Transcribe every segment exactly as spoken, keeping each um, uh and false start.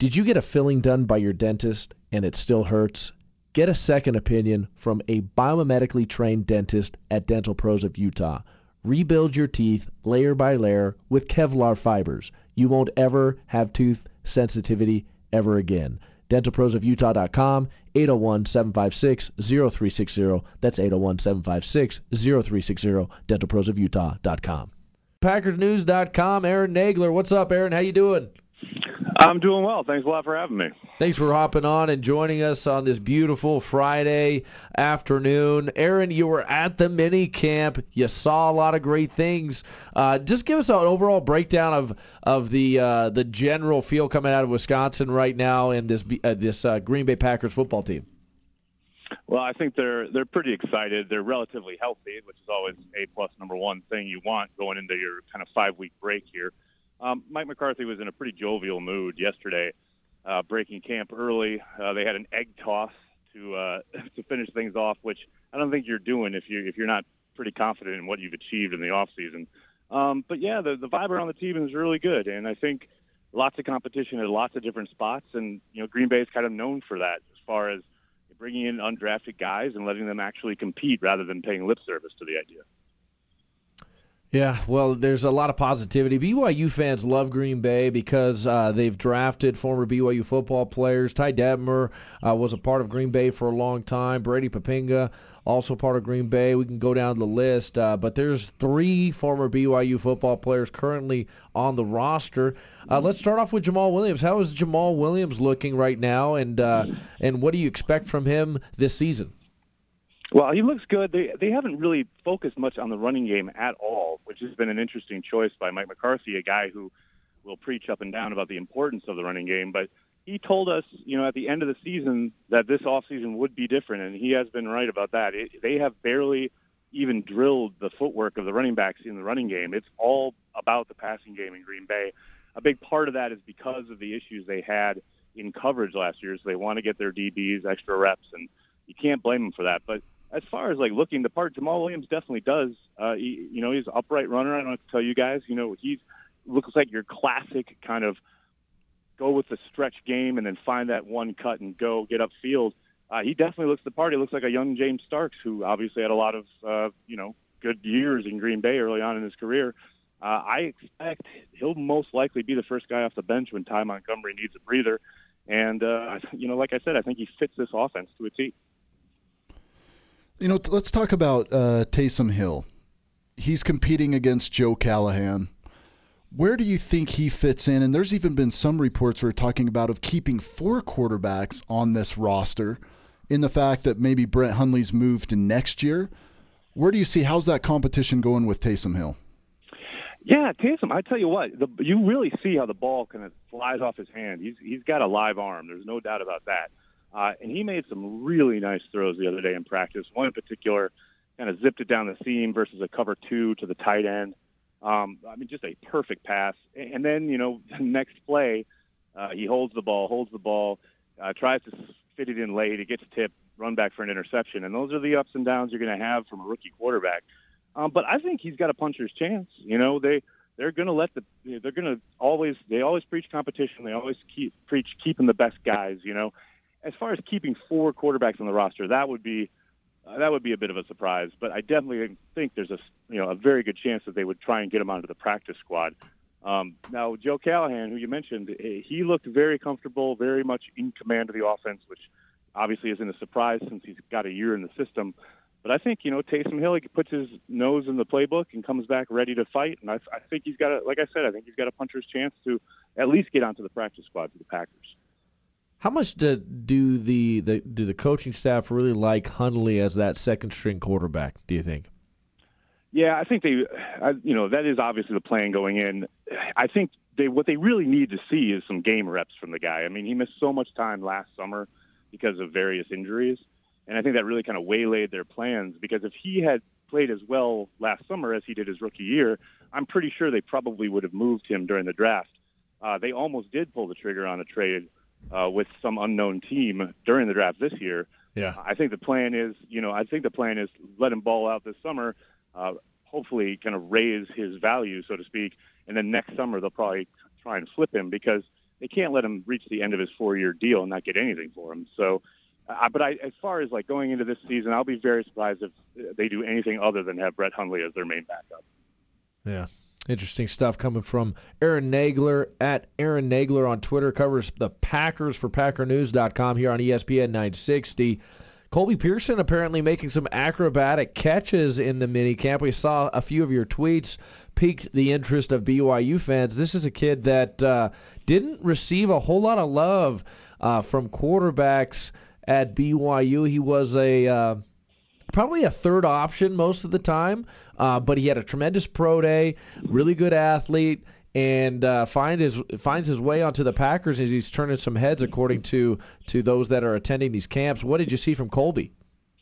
Did you get a filling done by your dentist and it still hurts? Get a second opinion from a biomedically trained dentist at Dental Pros of Utah. Rebuild your teeth layer by layer with Kevlar fibers. You won't ever have tooth sensitivity ever again. dental pros of utah dot com, eight oh one, seven five six, oh three six oh. That's eight oh one, seven five six, oh three six oh, dental pros of utah dot com. Packers News dot com, Aaron Nagler. What's up, Aaron? How you doing? I'm doing well. Thanks a lot for having me. Thanks for hopping on and joining us on this beautiful Friday afternoon. Aaron, you were at the mini camp. You saw a lot of great things. Uh, just give us an overall breakdown of of the uh, the general feel coming out of Wisconsin right now and this uh, this uh, Green Bay Packers football team. Well, I think they're they're pretty excited. They're relatively healthy, which is always a plus number one thing you want going into your kind of five week break here. Um, Mike McCarthy was in a pretty jovial mood yesterday, uh, breaking camp early. Uh, they had an egg toss to uh, to finish things off, which I don't think you're doing if you if you're not pretty confident in what you've achieved in the off season. Um, but yeah, the the vibe around the team is really good, and I think lots of competition at lots of different spots, and you know Green Bay is kind of known for that as far as bringing in undrafted guys and letting them actually compete rather than paying lip service to the idea. Yeah, well, there's a lot of positivity. B Y U fans love Green Bay because uh, they've drafted former B Y U football players. Ty Detmer uh, was a part of Green Bay for a long time. Brady Papinga, also part of Green Bay. We can go down the list, uh, but there's three former B Y U football players currently on the roster. Uh, let's start off with Jamal Williams. How is Jamal Williams looking right now, and uh, and what do you expect from him this season? Well, he looks good. They they haven't really focused much on the running game at all, which has been an interesting choice by Mike McCarthy, a guy who will preach up and down about the importance of the running game. But he told us, you know, at the end of the season that this offseason would be different, and he has been right about that. It, they have barely even drilled the footwork of the running backs in the running game. It's all about the passing game in Green Bay. A big part of that is because of the issues they had in coverage last year, so they want to get their D Bs extra reps, and you can't blame them for that. But as far as like looking the part, Jamal Williams definitely does. Uh, he, you know, he's an upright runner. I don't have to tell you guys. You know, he looks like your classic kind of go with the stretch game and then find that one cut and go get upfield. Uh, he definitely looks the part. He looks like a young James Starks, who obviously had a lot of uh, you know good years in Green Bay early on in his career. Uh, I expect he'll most likely be the first guy off the bench when Ty Montgomery needs a breather. And uh, you know, like I said, I think he fits this offense to a T. You know, let's talk about uh, Taysom Hill. He's competing against Joe Callahan. Where do you think he fits in? And there's even been some reports where we're talking about of keeping four quarterbacks on this roster in the fact that maybe Brett Hundley's moved to next year. Where do you see, how's that competition going with Taysom Hill? Yeah, Taysom, I tell you what, the, you really see how the ball kind of flies off his hand. He's He's got a live arm. There's no doubt about that. Uh, and he made some really nice throws the other day in practice. One in particular kind of zipped it down the seam versus a cover two to the tight end. Um, I mean, just a perfect pass. And then, you know, the next play, uh, he holds the ball, holds the ball, uh, tries to fit it in late. It gets tipped, run back for an interception. And those are the ups and downs you're going to have from a rookie quarterback. Um, but I think he's got a puncher's chance. You know, they, they're going to let the, they're going to always, they always preach competition. They always keep preach keeping the best guys, you know. As far as keeping four quarterbacks on the roster, that would be uh, that would be a bit of a surprise. But I definitely think there's a you know a very good chance that they would try and get him onto the practice squad. Um, now, Joe Callahan, who you mentioned, he looked very comfortable, very much in command of the offense, which obviously isn't a surprise since he's got a year in the system. But I think you know Taysom Hill, he puts his nose in the playbook and comes back ready to fight. And I, I think he's got a, like I said, I think he's got a puncher's chance to at least get onto the practice squad for the Packers. How much do, do the, the do the coaching staff really like Hundley as that second string quarterback, do you think? Yeah, I think they, I, you know, that is obviously the plan going in. I think they what they really need to see is some game reps from the guy. I mean, he missed so much time last summer because of various injuries, and I think that really kind of waylaid their plans, because if he had played as well last summer as he did his rookie year, I'm pretty sure they probably would have moved him during the draft. Uh, they almost did pull the trigger on a trade Uh, with some unknown team during the draft this year. Yeah, I think the plan is, you know, I think the plan is let him ball out this summer, uh, hopefully kind of raise his value, so to speak, and then next summer they'll probably try and flip him, because they can't let him reach the end of his four-year deal and not get anything for him. So, uh, but I, as far as like going into this season, I'll be very surprised if they do anything other than have Brett Hundley as their main backup. Yeah. Interesting stuff coming from Aaron Nagler at Aaron Nagler on Twitter. Covers the Packers for Packer News dot com here on E S P N nine sixty. Colby Pearson apparently making some acrobatic catches in the minicamp. We saw a few of your tweets piqued the interest of B Y U fans. This is a kid that uh, didn't receive a whole lot of love uh, from quarterbacks at B Y U. He was a uh, probably a third option most of the time, uh, but he had a tremendous pro day, really good athlete, and uh, find his finds his way onto the Packers as he's turning some heads according to to those that are attending these camps. What did you see from Colby?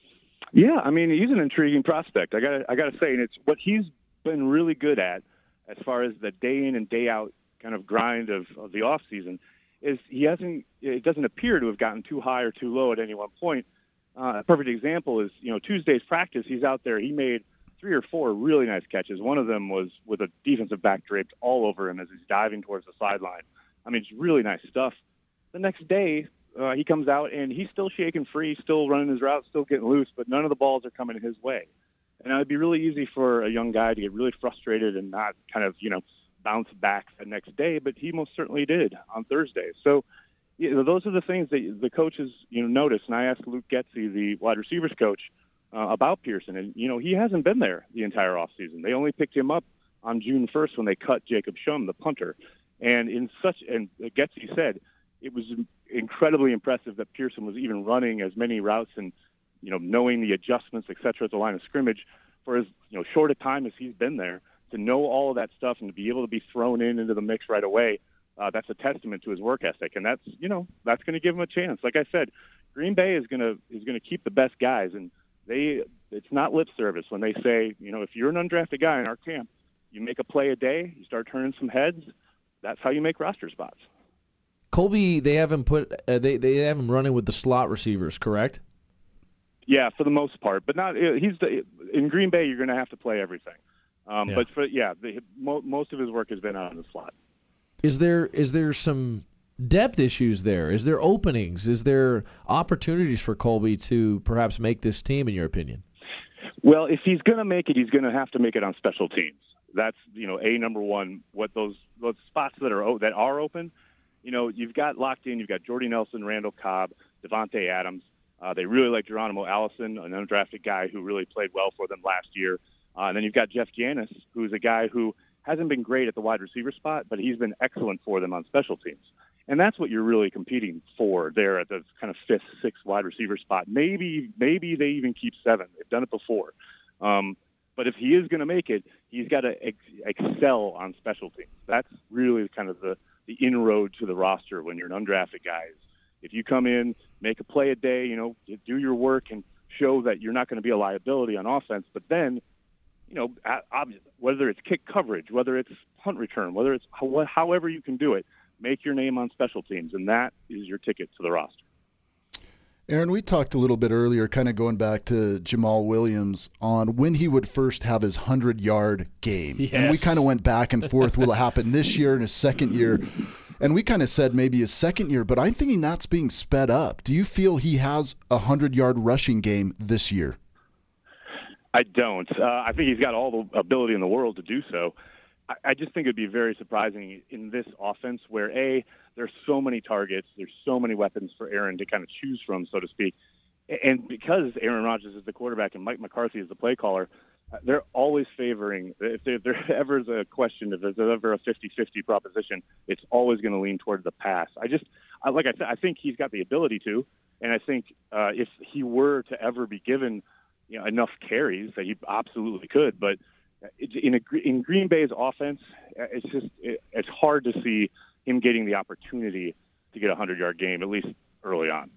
Yeah, I mean, he's an intriguing prospect. I got I got to say, and it's what he's been really good at as far as the day in and day out kind of grind of, of the off season is he hasn't it doesn't appear to have gotten too high or too low at any one point. Uh, a perfect example is, you know, Tuesday's practice, he's out there, he made three or four really nice catches. One of them was with a defensive back draped all over him as he's diving towards the sideline. I mean, it's really nice stuff. The next day, uh, he comes out, and he's still shaking free, still running his route, still getting loose, but none of the balls are coming his way. And it would be really easy for a young guy to get really frustrated and not kind of, you know, bounce back the next day, but he most certainly did on Thursday. So, you know, those are the things that the coaches, you know, notice. And I asked Luke Getsy, the wide receivers coach, uh, about Pearson. And, you know, he hasn't been there the entire offseason. They only picked him up on June first when they cut Jacob Shum, the punter. And in such, and Getsy said, it was incredibly impressive that Pearson was even running as many routes and, you know, knowing the adjustments, et cetera, at the line of scrimmage for as, you know, short a time as he's been there, to know all of that stuff and to be able to be thrown in into the mix right away. Uh, that's a testament to his work ethic, and that's, you know, that's going to give him a chance. Like I said, Green Bay is going to is going to keep the best guys, and they it's not lip service when they say, you know, if you're an undrafted guy in our camp, you make a play a day, you start turning some heads. That's how you make roster spots. Colby, they have him put uh, they they have him running with the slot receivers, correct? Yeah, for the most part, but not he's the, in Green Bay. You're going to have to play everything, um, yeah. but for yeah, the, mo- most of his work has been out in the slot. Is there is there some depth issues there? Is there openings? Is there opportunities for Colby to perhaps make this team, in your opinion? Well, if he's going to make it, he's going to have to make it on special teams. That's, you know, a number one. What those those spots that are that are open, you know, you've got locked in. You've got Jordy Nelson, Randall Cobb, Devontae Adams. Uh, they really like Geronimo Allison, an undrafted guy who really played well for them last year. Uh, and then you've got Jeff Janis, who's a guy who hasn't been great at the wide receiver spot, but he's been excellent for them on special teams. And that's what you're really competing for there at the kind of fifth, sixth wide receiver spot. Maybe maybe they even keep seven. They've done it before. Um, but if he is going to make it, he's got to ex- excel on special teams. That's really kind of the, the inroad to the roster when you're an undrafted guy. If you come in, make a play a day, you know, do your work and show that you're not going to be a liability on offense, but then, you know, whether it's kick coverage, whether it's punt return, whether it's however you can do it, make your name on special teams, and that is your ticket to the roster. Aaron, we talked a little bit earlier, kind of going back to Jamal Williams, on when he would first have his hundred-yard game. Yes. And we kind of went back and forth. Will it happen this year in his second year? And we kind of said maybe his second year, but I'm thinking that's being sped up. Do you feel he has a hundred-yard rushing game this year? I don't. Uh, I think he's got all the ability in the world to do so. I, I just think it would be very surprising in this offense where, A, there's so many targets, there's so many weapons for Aaron to kind of choose from, so to speak. And because Aaron Rodgers is the quarterback and Mike McCarthy is the play caller, they're always favoring, if there, if there ever is a question, if there's ever a fifty-fifty proposition, it's always going to lean toward the pass. I just, I, like I said, I think he's got the ability to, and I think uh, if he were to ever be given, you know, enough carries that he absolutely could. But in a, in Green Bay's offense, it's just it, it's hard to see him getting the opportunity to get a hundred-yard game, at least early on.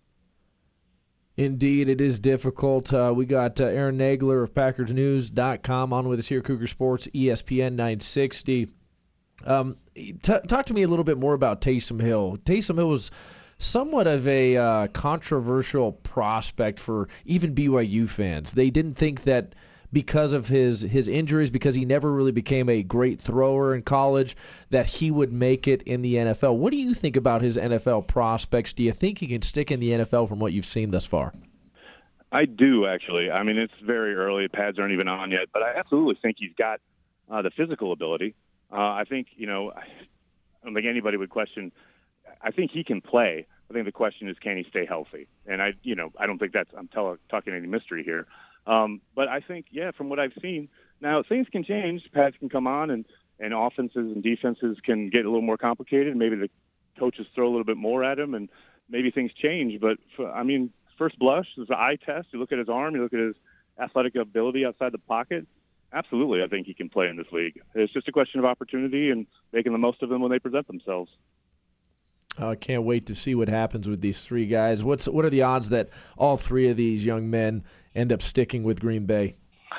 Indeed, it is difficult. Uh, we got uh, Aaron Nagler of Packers News dot com on with us here, Cougar Sports, E S P N nine sixty. Um, t- talk to me a little bit more about Taysom Hill. Taysom Hill was somewhat of a uh, controversial prospect for even B Y U fans. They didn't think that because of his, his injuries, because he never really became a great thrower in college, that he would make it in the N F L. What do you think about his N F L prospects? Do you think he can stick in the N F L from what you've seen thus far? I do, actually. I mean, it's very early. Pads aren't even on yet, but I absolutely think he's got uh, the physical ability. Uh, I think, you know, I don't think anybody would question. I think he can play. I think the question is, can he stay healthy? And I, you know, I don't think that's, I'm tell, talking any mystery here. Um, but I think, yeah, from what I've seen, now things can change. Pads can come on, and, and offenses and defenses can get a little more complicated. Maybe the coaches throw a little bit more at him, and maybe things change. But, for, I mean, first blush, there's an eye test. You look at his arm, you look at his athletic ability outside the pocket. Absolutely, I think he can play in this league. It's just a question of opportunity and making the most of them when they present themselves. I uh, can't wait to see what happens with these three guys. What's what are the odds that all three of these young men end up sticking with Green Bay?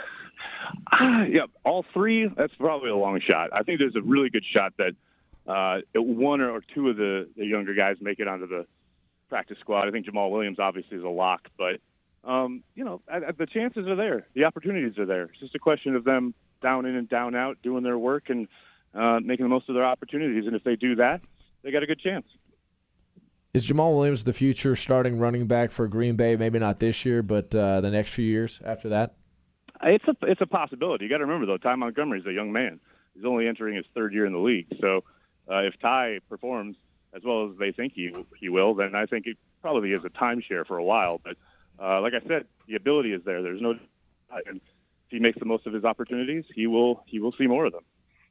Uh, yeah, all three, that's probably a long shot. I think there's a really good shot that uh, one or two of the, the younger guys make it onto the practice squad. I think Jamal Williams obviously is a lock, but, um, you know, I, I, the chances are there. The opportunities are there. It's just a question of them down in and down out, doing their work and uh, making the most of their opportunities. And if they do that, they got a good chance. Is Jamal Williams the future starting running back for Green Bay? Maybe not this year, but uh, the next few years after that? It's a it's a possibility. You got to remember, though, Ty Montgomery's a young man. He's only entering his third year in the league. So uh, if Ty performs as well as they think he he will, then I think it probably is a timeshare for a while. But uh, like I said, the ability is there. There's no and if he makes the most of his opportunities, he will he will see more of them.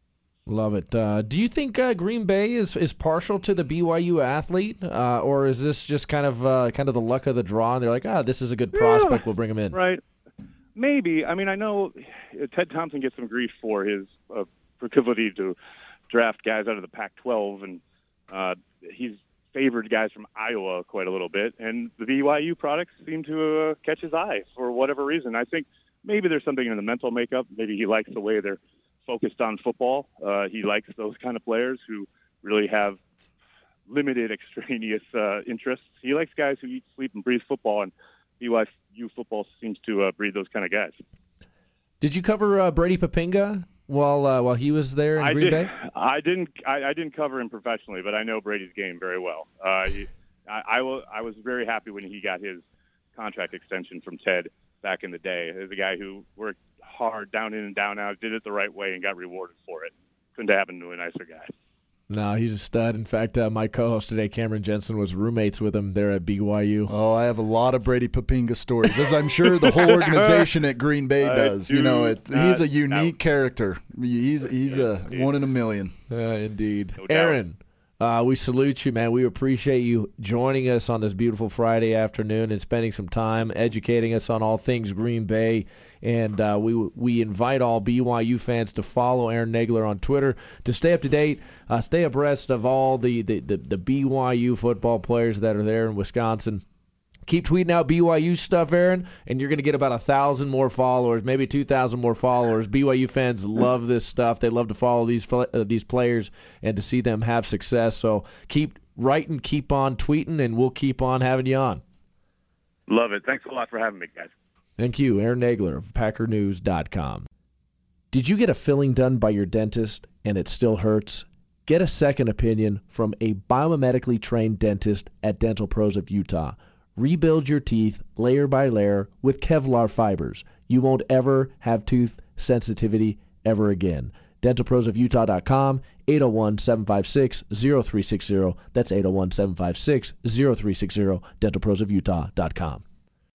Love it. Uh, do you think uh, Green Bay is, is partial to the B Y U athlete, uh, or is this just kind of uh, kind of the luck of the draw? And they're like, ah, this is a good prospect, we'll bring him in. Right. Maybe. I mean, I know Ted Thompson gets some grief for his uh, proclivity to draft guys out of the Pac twelve, and uh, he's favored guys from Iowa quite a little bit. And the B Y U products seem to uh, catch his eye for whatever reason. I think maybe there's something in the mental makeup. Maybe he likes the way they're focused on football. Uh, he likes those kind of players who really have limited extraneous uh, interests. He likes guys who eat, sleep, and breathe football, and B Y U football seems to uh, breed those kind of guys. Did you cover uh, Brady Papinga while uh, while he was there in I Green did, Bay? I didn't. I, I didn't cover him professionally, but I know Brady's game very well. Uh, he, I, I, will, I was very happy when he got his contract extension from Ted back in the day. There's a guy who worked hard, down in and down out, did it the right way, and got rewarded for it. Couldn't happen to a nicer guy. No, he's a stud. In fact, uh, my co-host today, Cameron Jensen, was roommates with him there at B Y U. Oh, I have a lot of Brady Papinga stories, as I'm sure the whole organization at Green Bay does. You know, it, he's a unique no. character. He's he's a one in a million. Uh, indeed. No Aaron, uh, we salute you, man. We appreciate you joining us on this beautiful Friday afternoon and spending some time educating us on all things Green Bay. And uh, we we invite all B Y U fans to follow Aaron Nagler on Twitter to stay up to date, uh, stay abreast of all the, the, the, the B Y U football players that are there in Wisconsin. Keep tweeting out B Y U stuff, Aaron, and you're going to get about a thousand more followers, maybe two thousand more followers. B Y U fans love this stuff. They love to follow these uh, these players and to see them have success. So keep writing, keep on tweeting, and we'll keep on having you on. Love it. Thanks a lot for having me, guys. Thank you, Aaron Nagler of Packer News dot com. Did you get a filling done by your dentist and it still hurts? Get a second opinion from a biomedically trained dentist at Dental Pros of Utah. Rebuild your teeth layer by layer with Kevlar fibers. You won't ever have tooth sensitivity ever again. Dental Pros of Utah dot com, eight oh one, seven five six, oh three six oh. That's eight oh one, seven five six, oh three six oh, Dental Pros of Utah dot com.